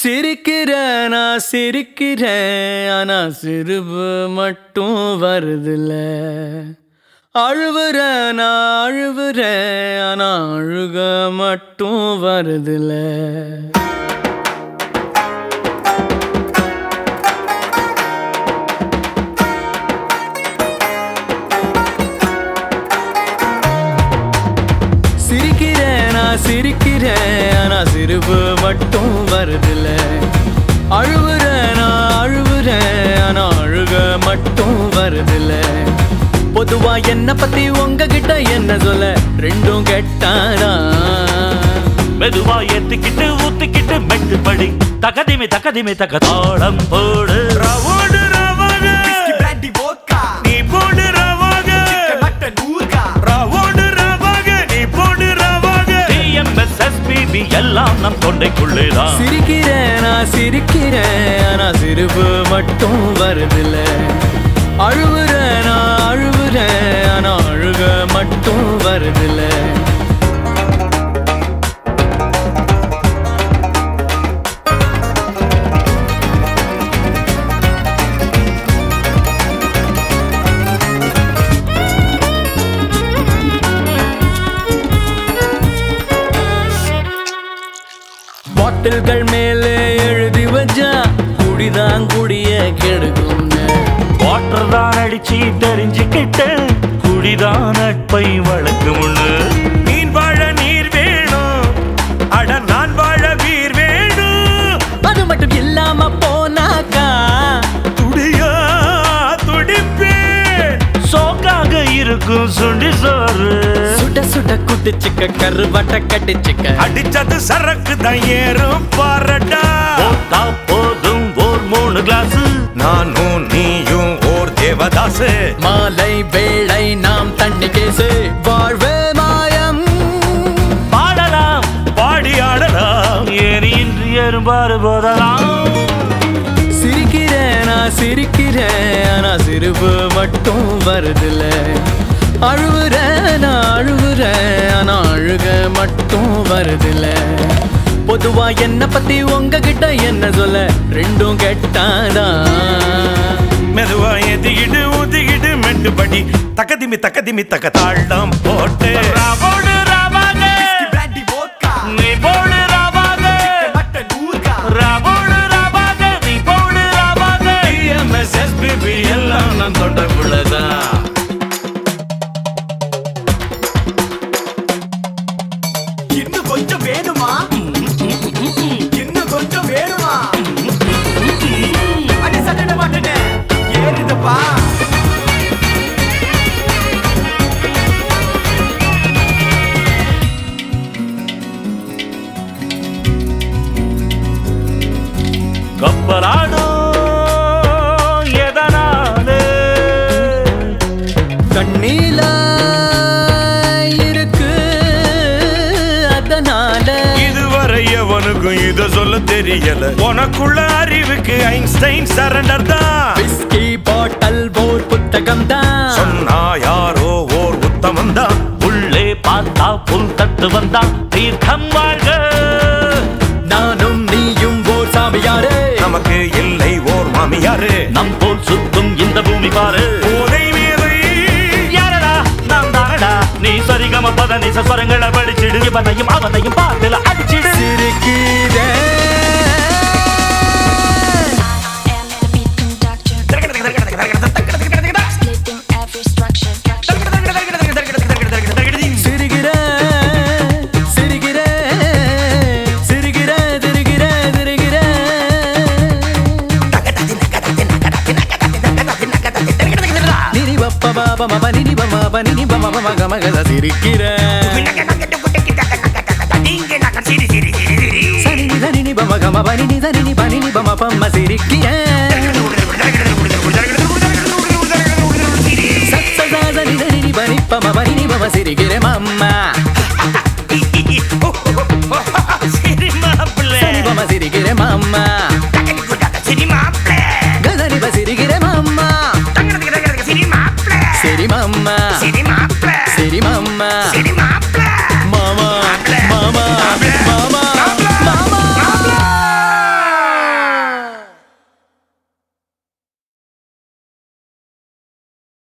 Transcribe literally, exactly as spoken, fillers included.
சிரிக்கிறேன் நான் சிரிக்கிறேன் ஆனா சிரிப்பு மட்டும் வருதில்ல. அழுவுறேன் நான் அழுவுறேன் ஆனா அழுக மட்டும் வருதில்ல. சிரிக்கிறேன் நான் சிரிக்கிறேன் ஆனா சிரிப்பு மட்டும் வருதில்ல. அழுவுறேன் நான் அழுவுறேன் ஆனா அழுக மட்டும் வருதில்ல. பொதுவா என்ன பத்தி உங்ககிட்ட என்ன சொல்ல ரெண்டும் கெட்டாரா. மெதுவா ஏத்திக்கிட்டு ஊத்திக்கிட்டு மெட்டு படி தகதிமே தகதிமே தக தாளம் போடு ரவோடு ரவாக நீ போடு ரவாக ரவோடு ரவாக நீ போடு ரவாக டிஎம்எஸ் எஸ்பிபி எல்லாம் நம் தொண்டைக்குள்ளேதான். சிரிக்கிறேன் நான் சிரிக்கிறேன் ஆனா சிரிப்பு மட்டும் வருதில்ல. அழுவுறேன் நான் அழுவுறேன் ஆனா அழுக மட்டும் வருதில்ல. பாட்டில்கள் மேலே எழுதி வச்சா குடிதான் குடிய கெடுக்கும். வாட்டர் தான் அடிச்சு தெரிஞ்சுக்கிட்டு குடிதான் நட்பை வளர்க்கும். மீன் வாழ நீர் வேணும் அட நான் வாழ வீர் வேணும். அது மட்டும் இல்லாம போனாக்கா துடியா துடிப்பே சோக்காக இருக்கும் சுண்டி சோறு. சுட சுட குட்டிச்சுக்க கருவாட்ட கட்டிச்சுக்க அடிச்சது சரக்கு தான் ஏறும் பாரடா. போட்டா போதும் ஓர் மூணு கிளாஸ் நானும் நீயும் ஓர் தேவதாசு. மாலை வேளை நாம் தண்ணி கேசு வாழ்வே மாயம். பாடலாம் பாடி ஆடலாம் ஏறி இன்று ஏறும்பாறு போதலாம். சிரிக்கிறேன் நான் சிரிக்கிறேன் ஆனா சிரிப்பு மட்டும் வருதில்ல. அழுவுறேன் நான் அழுவுறேன் ஆனா அழுக மட்டும் வருதில்ல. பொதுவா என்ன பத்தி உங்ககிட்ட என்ன சொல்ல ரெண்டும் கெட்டாதா. மெதுவா எதிகிடு ஊதிகிடு மெட்டுப்படி தக்கதிமி தக்கதிமி தக்க தாழ்டம் போட்டு ரவோடு ரவாக நீ போடு ரவாக ரவோடு ரவாக நீ போடு ரவாக டிஎம்எஸ் எஸ்பிபி எல்லாம் நான் தொண்டக்குள்ளதான். இன்னும் கொஞ்சம் வேணுமா இன்னும் கொஞ்சம் வேணுமா அடி சட்டை மாட்டேனே ஏறுதப்பா. கப்பலாடும் எதனாலே கண்ணீல இருக்கு அதனால. இதுவரை எவனுக்கும் இத சொல்ல தெரியல. உனக்குள்ள அறிவுக்கு ஐன்ஸ்டைன் சரண்டர் தான். விஸ்கி பாட்டல் ஓர் புத்தகம் தான் சொன்னா யாரோ ஓர் உத்தமன் தான். உள்ளே பார்த்தா புல் தட்டு வந்தா தீர்க்கம் வாழ்க. நானும் நீயும் ஓர் சாமியாரே நமக்கு இல்லை ஓர் மாமியாரு. நம் போல் சுத்தும் இந்த பூமி பாரு. போதை மீது யாரடா நாம் தானடா. நீ சரிகம பத நிச ஸ்வரங்களை படிச்சிடு இவனையும் அவனையும் பாட்டுல அடிச்சிடு. சிரிக்கிறேன் சிரிக்கிறேன்